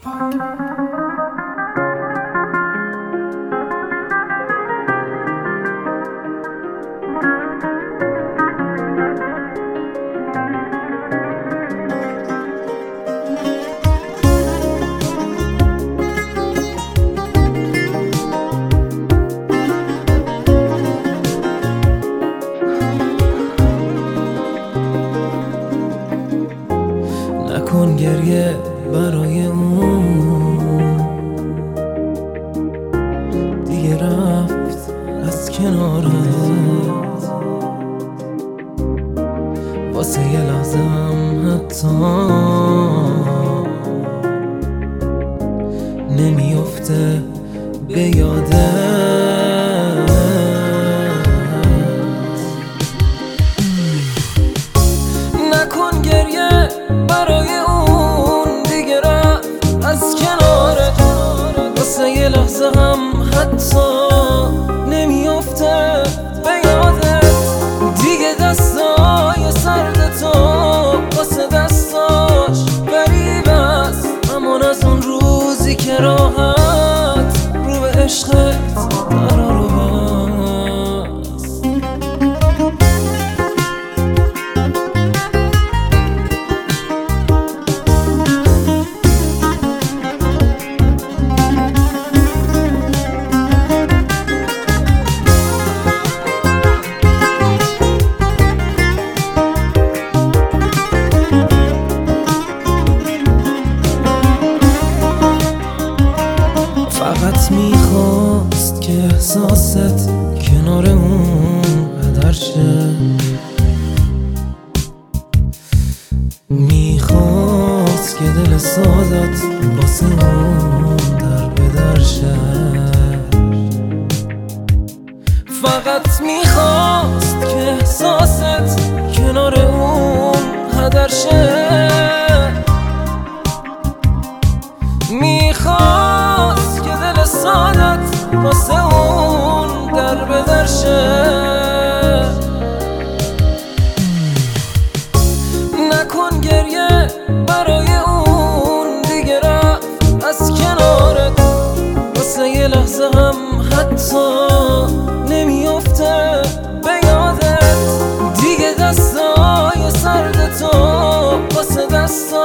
نکن گریه برای اون، دیگه رفت از کنارت. واسه یه لحظه هم حتی نمیافته به یادت. نکن گریه برای اون، دیگه رفت از کنارت. واسه یه لحظه هم حتی نمیافته به یادت. دیگه دستای سرد تو واسه دستاش غریب است، امان از اون روزی که راحت رو به عشقت قرار بست. فقط میخواست که احساست کنار اون هدر شه. میخواست که دل سازت واسه اون در به در شه. فقط میخواست که احساست کنار اون هدر شه. میخواست که دل سادت واسه اون در به در شه. نکن گریه برای اون، دیگه رفت از کنارت. واسه یه لحظه هم حتی نمیافته به یادت. دیگه دستای سرد تو واسه دستات